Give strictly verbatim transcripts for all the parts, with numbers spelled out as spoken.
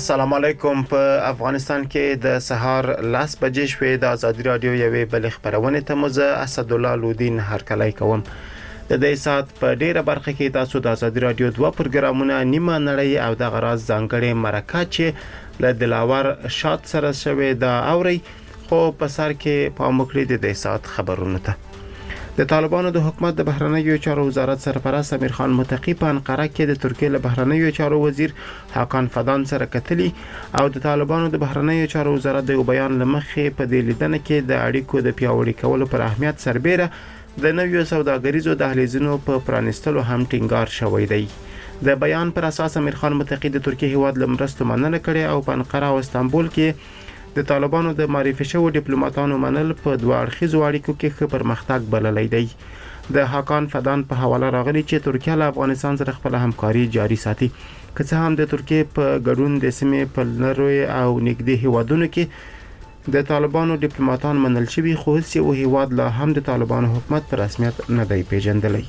السلام علیکم. په افغانستان کې د سهار لاس بجې شوې د ازادي رادیو یوې بل خبرونه ته مزه اسد الله لودین هرکلی کوم. د دې سات په ډیره برخه کې تاسو د ازادي رادیو دوه پروګرامونه نیمه نړۍ او د غراز ځانګړي مرکه چې له دلاور شات سره شوې د اوري خو په سر کې په مکړې د دې سات خبرونه ته د طالبانو د حکومت د بهرنیو چارو وزارت سرپرست امیر خان متقی په انقره کې د ترکیه له بهرنیو چارو وزیر حاکان فدان سره کتلی او د طالبانو د بهرنیو چارو وزارت د بیان لمخې په دې لیدنه کې د اړیکو د پیاوړي کولو پر اهمیت سربېره د نویو سوداګریزو دهلیزونو په پرانستلو هم ټینګار شوی دی. د بیان پر اساس امیر خان متقی د ترکیه هیواد لمرستو مننه کړې او په انقره او استانبول کې د طالبانو د معرفي شوو ډیپلوماټانو منل په دوه اړخیزو اړیکو کې ښه پرمختګ بللی دی. د حاکان فدان په حواله راغلی چې ترکیه له افغانستان سره خپل همکاري جاري ساتي که څه هم د ترکیه په ګډون د سیمې په لروي او نږدې هیوادونو کې د طالبانو ډیپلوماټان منل شوي خو هیڅ یو هیواد لا هم د طالبانو حکومت په رسمیت نه دی پیژندلی.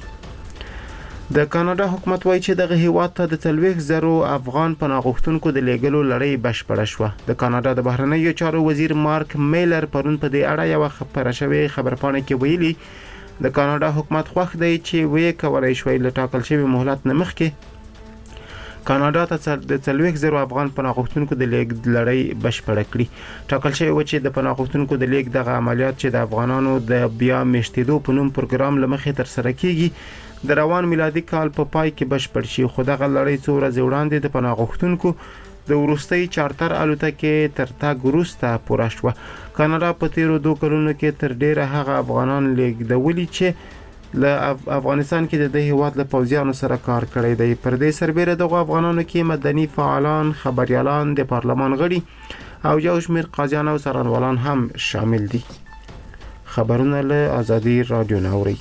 د کاناډا حکومت وایي چې دغه هیواد ته د څلوېښت زرو افغان پناهغوښتونکو د لیږلو لړۍ بشپړه شوه. د کاناډا د بهرنیو چارو وزیر مارک میلر پرون په دې اړه یو خبره شوې خبرپاڼه کې ویلي د کاناډا حکومت خوښ دی چې وی کولای شوی له ټاکل شوی مهلت نه مخکې کاناډا ته د څلوېښت زرو افغان پناهغوښتونکو د لیږد لړۍ بشپړه کړي. ټاکل شوی و چې د پناهغوښتونکو د لیږد دغه عملیات چې د افغانانو د بیا میشتېدو په نوم پروګرام لمخې تر سره کیږي د روان میلادي کال په پا پای کې بشپړ شي خو دغه لړۍ څو ورځې وړاندې د پناهغوښتونکو د ورستۍ چارتر الوتکې تر تګ وروسته پوره شوه. کاناډا په تیرو دوه کلونو کې تر ډیره هغه افغانان لیږدولي چې له افغانستان کې د هیواد له پوځیانو سره کار کړی دی. پر دې سربېره دغه افغانانو کې مدني فعالان، خبريالان، د پارلمان غړي او یو شمېر قاضیان او څارنوالان هم شامل دي. خبرونه له ازادي رادیو نوري.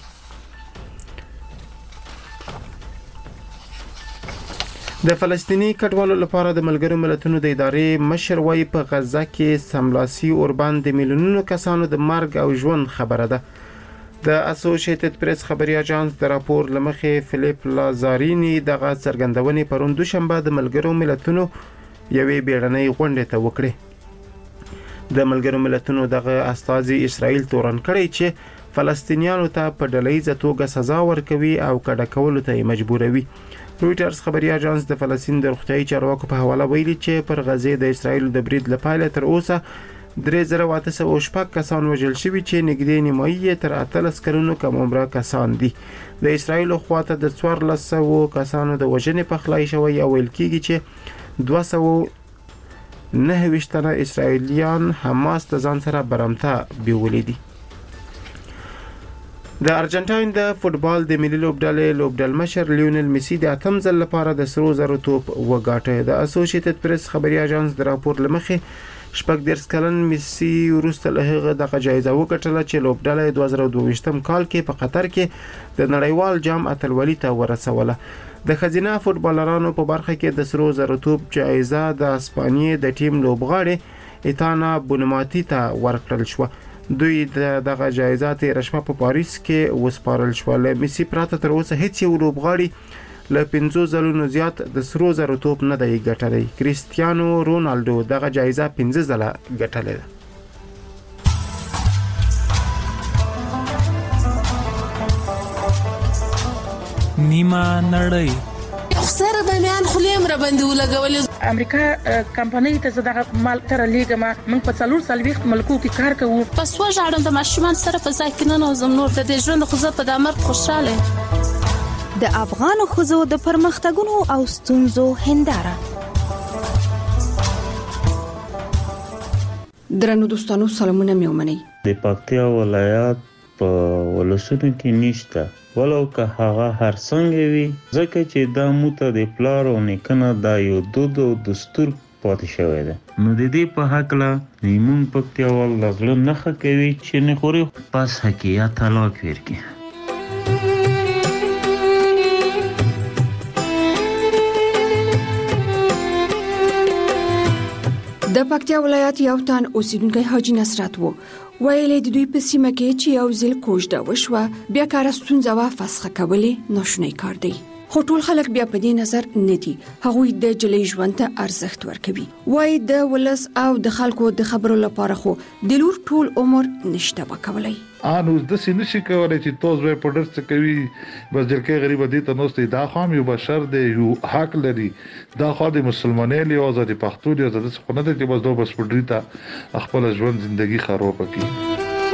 د فلسطینی کډوالو لپاره د ملګرو ملتونو د ادارې مشر وایي په غزه کې سملاسي اوربان د میلیونونو کسانو د مرګ او ژوند خبره ده. د اسوسییټډ پریس خبري اژانس د راپور لمخې فلیپ لازارینی دغه څرګندونې پرون دوشنبه د ملګرو ملتونو یوې بیړنۍ غونډې ته وکړې. د ملګرو ملتونو دغه استازي اسرائیل تورن کړی چې فلسطینیانو ته په ډلهییزه توګه سزا ورکوي او کډه کولو ته مجبوروي. رويټرز خبري اژانس د فلسطین د روغتیايي چارواکو په حواله ویلي چې پر غزې د اسرائیل د برید لپاره تر اوسه درې زره اته سوه شپږ کسان وژل شوي چې نږدې نیمایي تر اتلس کلونو کم عمره کسان دي. د اسرائیل خواته د څوارلس سوه کسانو د وژنې پخلی شوی او ویل کېږي چې دوه سوه نهه ویشت تنه اسرائیلیان حماس د ځان سره برمته بیولي دي. د ارجنټاین د فوتبال د ملي لوبډلې لوبډل مشر لیونل میسی د اتم ځل لپاره د سرو زرو توپ وګاټه. د اسوسییټډ پریس خبري اژانس د راپور لمخې شپږ دېرش کلن میسی وروسته له هغه دغه جایزه وګټله چې لوبډلې دوه زره دوه ویشتم کال کې په قطر کې د نړیوال جام اتلولي ته ورسوله. د خزینه فوتبالرانو په برخه کې د سرو زرو توپ جایزه د اسپانیې د ټیم لوبغاړي ایتانا بونماتی ته ورکړل شوه. دوی دغه جایزه تیر شپه په پاریس کې وسپارل شو. له میسی پراته تر اوسه هیڅ یو لوبغاړي له پنځو ځلونو زیات د سرو زرو توپ نه دی ګټلی. کریستیانو رونالدو دغه جایزه پنځه ځله ګټلې ده. نیمه نړۍ سره د میان خلیم را باندې ولګولې. امریکا کمپنۍ ته زداغه مال تر لیګما موږ په څلور سلويخت ملکو کې کار کوو. پس وژاړم د ماشومان سره په ځای کې نه نوزم نور د دې ژوند خو زه په دامر خوشاله. د افغان خزو د پرمختګونو او ستونزو هنداره. درنو دوستانو سلامونه مې ومنئ. د پکتیا ولایت په ولسونو کې نشته ولو که هغه هر څنګه وي ځکه چې دا موته د پلار او نیکنه دا یو دود او دستور پاتې شوی دی. نو د دې په هکله نیمون پکتیاوال لغله نخه کوي چې نه خوري پس حقیقت طلاق ورکړي. د پکتیا ولایت یو تن اوسیدونکی حاجی نصرت وو ویلې د دوی په سیمه کې چې یو ځل کوژده وشوه بیا کار ستونزه وا فسخه کولې ناشونی کار دی. خو ټول خلک بیا په دې نظر نه دي. هغوی د جلۍ ژوند ته ارزښت ورکوي. وای د ولس او د خلکو د خبرو لپاره خو د لور ټول عمر نشته وکولای. انو د سینې شي کولای چې توز به پډر څه کوي بس جلکې غریب دي ته نوستي دا خام یو بشر دی یو حق لري دا خو د مسلمانۍ له آزادي پښتو دی آزاد څه نه دی چې بس دوه بس پډری ته خپل ژوند ژوندۍ خراب کړي.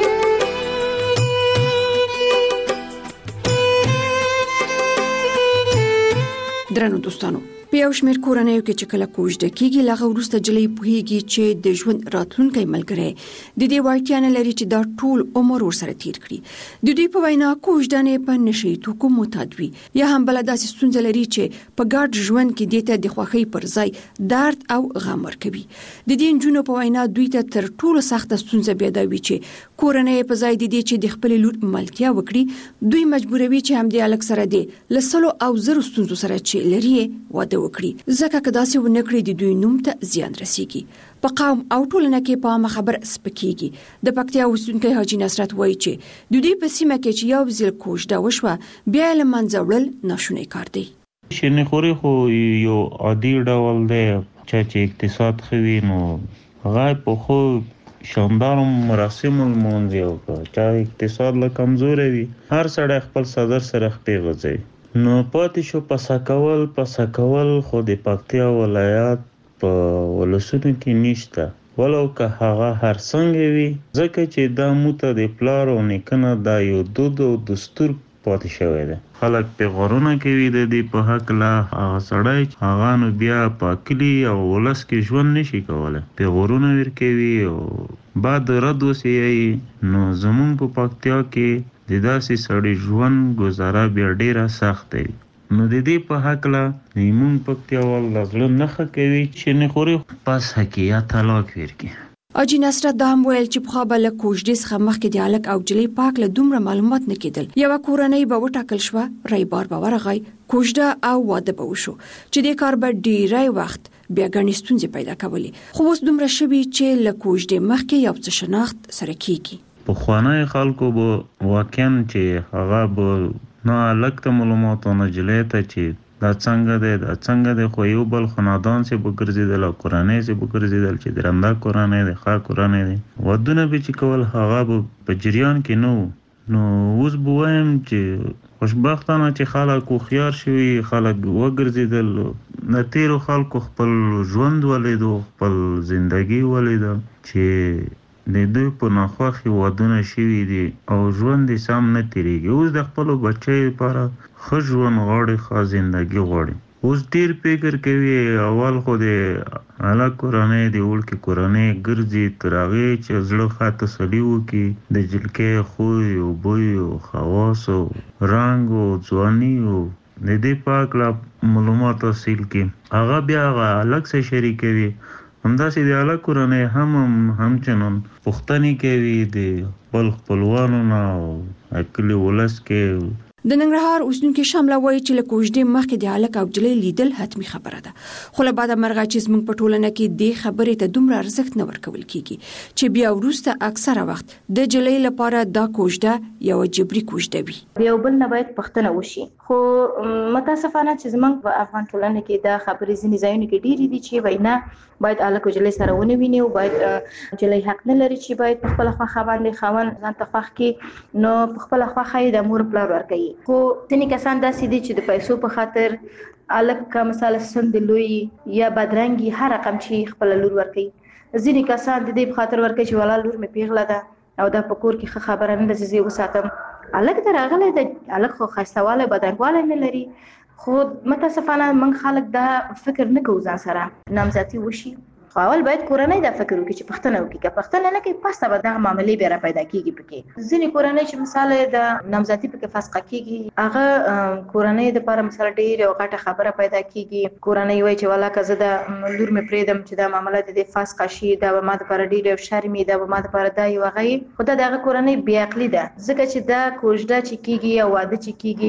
درنو دوستانو په یو شمېر کورنیو کې چې کله کوژده کېږي لغه وروسته جلۍ پوهېږي چې د ژوند راتلونکی ملګری د دې وړتیا نه لري چې دا ټول عمر ورسره تیر کړي. د دوی په وینا کوژدنې په نشي توکو معتاد وي یا هم بل داسې ستونزه لري چې په ګډ ژوند کې د ته د خوښۍ پر ځای درد او غم ورکوي. د دې نجونو په وینا دوی ته تر ټولو سخته ستونزه بیا دا وي چې کورنۍ په ځای د دې چې د خپل لور ملتیا وکړي دوی مجبوروي چې هم د الک سره دی لسلو او زرو ستونزو سره چې لري واده وکړي ځکه که داسې ونه کړي د دوی نوم ته زیان رسیږي. په قوم او ټولنه کې په عامه خبر سپکیږي. د پکتیا اوسیدونکی حاجی نصرت وایي چې د دوی په سیمه کې چې یو ځل کوژده وشوه بیا له منځه وړل ناشونی کار دی. شیریني خوري خو یو عادي ډول دی چې اقتصاد خوي نو هغه په خو شاندار مراسم المونځ یو چې اقتصاد له کمزوري وي هر سړی خپل صدر سره خپې غځي نو پاتې شو پسا کول پسا کول خو د پکتیا ولایت په ولسونو کې نشته ولو که هغه هر څنګه وي ځکه چې دا موته د پلار او نیکنه دا یو دود او دستور پاتې شوی دی. خلک په غرونه کوي د دې په حق لا هغه سړی هغه نو بیا په کلی او ولس کې ژوند نشي کولای په غرونه ور کوي او بعد رد وسیي نو زمون په پکتیا کې د داسې سړی ژوند گزاره بیا ډیره سخت دی. نو د دې په حق لا نیمون پکتیا ول لازله نخ کوي چې نه خوري پس حقیقت طلاق ورکی. حاجی نصرت دا هم ویل چې په خابل کوژدې څخه مخکې د الک او جلۍ پاک له دومره معلومات نه کېدل. یو کورنۍ به وټاکل شو رای بار به ورغی کوژده او واده به وشو چې د کار به ډیری وخت بیا ګڼې ستونزې پیدا کولی. خو اوس دومره شوي چې له کوژدې مخکې یو څه شناخت سره کېږي. په خوانای خلکو به واقعا چې هغه به نه الک ته معلومات نه جلۍ ته چې دا څنګه دی دا څنګه دی خو یو بل خاندان سي بګرځیدل او کورنۍ سي بګرځیدل چې درنده کورنۍ د ښه کورنۍ دی ودونه به چې کول هغه په جریان کې نو نو اوس به وایم چې خوشبختانه چې خلک خوښیار شوي خلک وګرځیدل د تیرو خلکو خپل ژوند ولیدو خپل زندگی ولیدو چې د دوی په ناخوښي ودونه شوي دي او ژوند یې سم نه تېرېږي. اوس د خپلو بچیو لپاره ښه ژوند غواړي ښه زندګي غواړي. اوس ډېر فکر کوي اول خو د هلک کورنۍ د وړکې کورنۍ ګرځي تر هغې چې زړه ښه تسلي وکړي د جلکۍ خوی او بوی او خواص او رنګ او ځواني او د دې په هکله معلومات حاصل کړي هغه بیا هغه هلک سره شریکوي. همداسې د الک کورنۍ هم همچنان پوښتنې کوي د خپل خپلوانو نه او کلي ولس کې. د ننګرهار اوسیدونکي شامله وایي چې له کوژدې مخکې د الک او جلۍ لیدل حتمي خبره ده خو له بعده مرغه چې زموږ په ټولنه کې دې خبرې ته دومره ارزښت نه ورکول کېږي چې بیا وروسته اکثره وخت د جلۍ لپاره دا کوژده یوه جبري کوژده وي. یو بل نه باید پوښتنه وشي خو متاسفانه چې زموږ په افغان ټولنه کې دا خبرې ځینې ځایونو کې ډېرې دي چې وایي نه باید الک او جلۍ سره ونه ویني او باید جلۍ حق نه لري چې باید په خپله خوښه باندې خاوند ځان ته خوښ کړي نو په خپله خوښه یې د مور پلار ورکوي. خو ځینې کسان داسې دي چې د پیسو په خاطر الک که مثلا سند لوی یا بدرنګي هر رقم چې خپله لور ورکوي. ځینې کسان د دې په خاطر ورکوي چې والا لور مې پیغله ده او دا په کور کې ښه خبره نه ده چې زه وساتم الک ته راغلی د الک خو ښایستهوالی بدرنګوالی نه لري خو متاسفانه موږ خلک دا فکر نه کوو ځان سره نامزدي وشي خو اول باید کورنۍ دا فکر وکړي چې پښتنه وکړي که پښتنه نه کوي پس ته به دغه معاملې بیا را پیدا کېږي. پکې ځینې کورنۍ چې مثال د نامزدي پکې فسخه کېږي هغه کورنۍ دپاره مثال ډېر یو غټه خبره پیدا کېږي. کورنۍ وایي چې والا که زه د لور مې پرېږدم چې دا معامله د دې فسخه شي دا به ما دپاره ډېر یو شرم وي دا به ما دپاره دا یو هغه وي خو دا د هغه کورنۍ بې عقلي ده ځکه چې دا کوژده چې کېږي او واده چې کېږي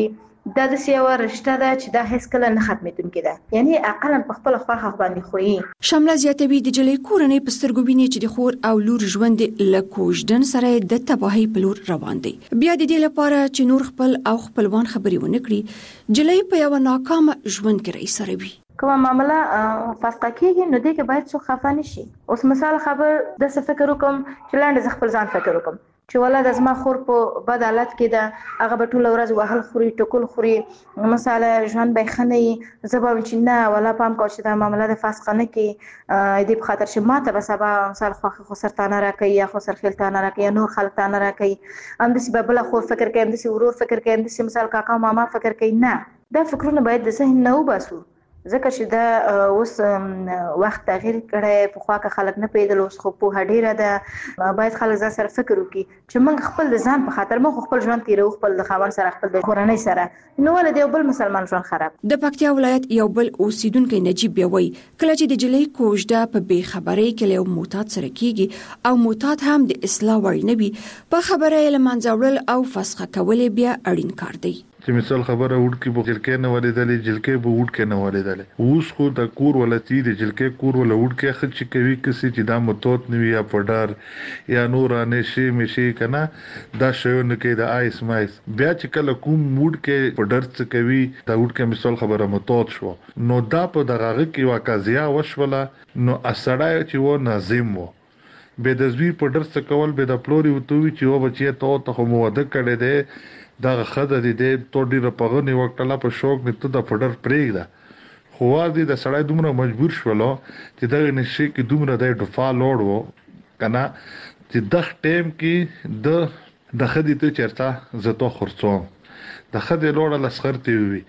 دا د سیاوه رشته ده چې دا هیڅ کله نه ختمېدونکې ده، یعنی اقلا په خپل خواخ باندې خوري. شمله زیاتوي د جلۍ کورنۍ په سترګو ویني چې د خور او لور ژوند له کوژدن سره د تباهي په لور روان دی. بیا د دې لپاره چې نور خپل او خپلوان خبرې ونه کړي، جلۍ په یو ناکام ژوند کې رئیس سره وي. کومه معامله فاسقه کېږي نو دې کې باید څوک خفه نشي. اوس مثال خبر د څه فکر وکم چې لاندې ز خپل ځان فکر وکم چې ولا د زما خور په بد حالت کې ده، هغه به ټول ورځ وهل خوري ټکول خوري، مثلا ژوند به خنې زبا چې نه ولا پام کو چې دا معامله د فاسقه نه کې دې په خاطر چې ماته به سبا مثال خو خو سرطان راکې یا خو سرخیلتان راکې یا نور خلک تان راکې، ام دې به بل خور فکر کوي، ام دې ورور فکر کوي، ام دې مثال کاکا ماما فکر کوي. نه، دا فکرونه باید د ذهن نه وباسو، ځکه چې دا اوس وخت تغییر کړی، په خوا کې خلک نه پیدل، اوس خو په هډیره ده، باید خلک ځان سره فکر وکړي چې موږ خپل د ځان په خاطر موږ خپل ژوند تیرو، خپل د خاوند سره خپل د کورنۍ سره، نو ول د یو بل مسلمان ژوند خراب. د پکتیا ولایت یو بل اوسیدونکو نجیب بیوي کله چې د جلۍ کوژده په بې خبرۍ کې له معتاد سره کیږي او معتاد هم د اصلاح وړ نه وي، په خبره یې لمنځه وړل او فسخه کول بیا اړین کار دی. چې مثال خبره وډ کې په جلکې نه ولیدلې، جلکې په وډ کې نه ولیدلې، اوس خو د کور ولتی د جلکې کور ول وډ کې خچ کوي کسي چې دا متوت نوي یا پډار یا نورانه شي مشي کنه دا شیونه کې د آیس مایس بیا چې کله کوم وډ کې پډر څه کوي دا وډ کې مثال خبره متوت شو نو دا په دغه کې واقعیا وشوله نو اسړای چې و ناظم وو به د زوی پډر څه کول به د پلوري وتوي چې و بچي ته ته مو وده کړي دي دا خدای دې تو ډیره پغنی وکړه په شوق نه ته د پډر پرېږده خو واځي د سړی دومره مجبور شولو چې دا نشي کې دومره د ډفا لوړ وو کنه چې د ټیم کې د د خدي ته چرته زته خرڅوم د خدي لوړ لسخرتي وي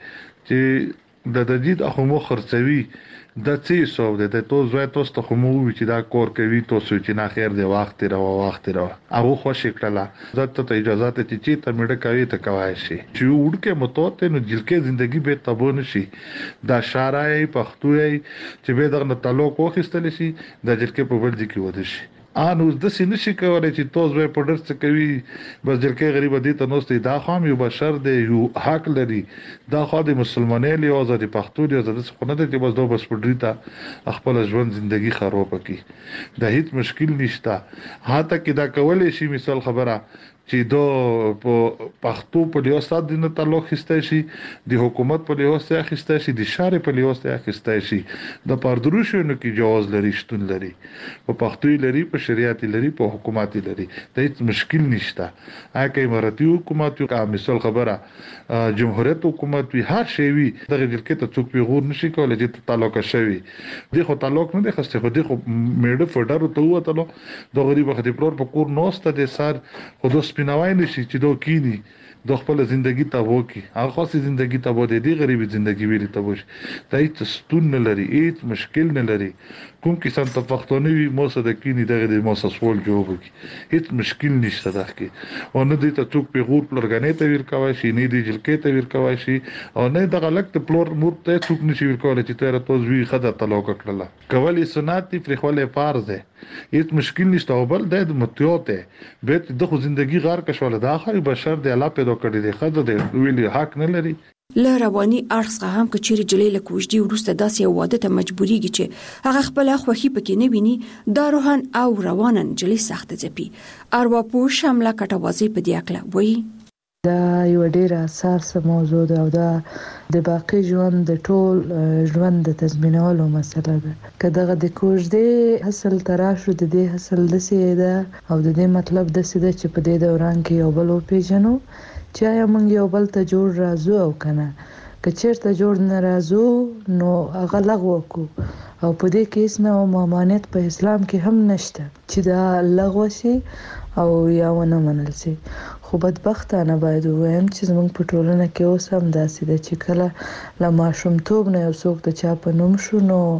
چې د دجید اخو مو خرڅوي د څه سو د تو زوی توست خو مو وی چې دا کور کوي تو سو چې نه خیر دی وخت را وخت را هغه خوشی کړه زته ته اجازه ته چې ته مړه کوي ته کوي شي چې وډکه متوته نو جلکه ژوندۍ به تبو نشي دا شارای پښتوي چې به دغه تعلق وخستل شي د جلکه په ورځ کې ود شي ان اوس د سینې شي کولای چې توز به پډر څه کوي بس جلکه غریب دي ته نوستي دا خام یو بشر دی یو حق لري دا خو د مسلمانۍ له آزادي پښتو دی آزاد څه نه دی بس دوه بس پډری ته خپل ژوند ژوندۍ خراب کی دا هیڅ مشکل نشته هاته کې دا کولای شي مثال خبره چې دو په پښتو په لیو سات دینه تعلق خسته شي د حکومت په لیو سره خسته شي د شارع په لیو سره خسته شي د پردروشونو کې جواز لري شتون لري په پښتو لري په شریعت لري په حکومت لري د هیڅ مشکل نشته اګه اماراتي حکومت یو مثال خبره جمهوریت حکومت وی هر شی وی دغه جلکې ته څوک پیغور نشي کولای چې تعلق شوی دی خو تعلق نه دی خسته خو دی خو میډه فډر ته وته د غریب خدي پلور په کور نوسته د سر خو دوس پینوای نشي چې دو کینی د خپل ژوندۍ ته وکی هغه خاصه ژوندۍ ته بده دی غریبي ژوندۍ ویلي ته وش دا هیڅ ستون نه لري هیڅ مشکل نه لري کوم کسان ته پښتوني وي موسه د کینی دغه د موسه سوال جواب کی هیڅ مشکل نشته ده کې او نه دي ته څوک پیغور پلورګنې ته ور کوي شي نه دي جلکې ته ور کوي شي او نه دغه لکت پلور مور ته څوک نشي ور کولای چې تر توز وی خدای تعلق کړله کولی سنت فری خپل فرض ده هیڅ مشکل نشته او بل د متیوته به د خو ژوندۍ غار کښول د اخر بشر د الله پیدا کړی دی خدای د ویلي حق نه لري له رواني ارڅ هم کچېری جلې له کوژدي ورسته داسې یو واده ته مجبوريږي چې هغه خپل خوخي پکې نه ویني دا روحان او روانن جلې سخت ځپي اروا پوه شمله کټوازي په دی اکله وای دا یو ډیر اساس موضوع ده او دا د باقی ژوند د ټول ژوند د تضمینولو مسله ده که دغه د کوژدې حاصل تراشو د دې حاصل د سیده او د دې مطلب د سیده چې په دې دوران کې یو بل پیژنو چې یا موږ یو بل ته جوړ راځو او کنه که چیرته جوړ نه راځو نو هغه لغوه کو او په دې کې اسمه او مامانیت په اسلام کې هم نشته چې دا لغوه شي او یا ونه منل شي خو بدبختانه باید وایم چې زموږ په ټولنه کې اوس هم داسې ده چې کله له ماشومتوب نه یو څوک د چا په نوم شو نو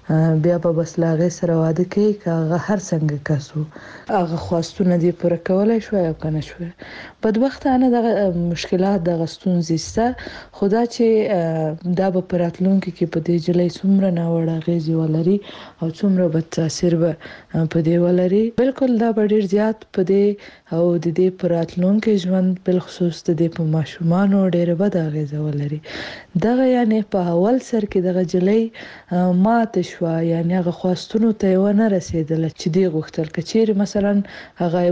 بیا په بس لاغه سره واده کوي کاغه هر څنګه کاسو هغه خواستونه دی پر کولای شو او کنه شو بدبختانه د مشکلات د غستون زیسته خدا چې دا په پراتلونکو کې په دې جلې څومره نه وړه غیزي ولري او څومره به تاثیر به په دې ولري بالکل دا ډیر زیات په دې او د دې پراتلونکو ژوند بل خصوص د دې په ماشومان ډیر بد غیزه ولري دغه یعنی په اول سر کې دغه جلې ماته شو یعنی هغه خواستونو ته ونه رسیدل چې دی غوښتل کچېر مثلا هغه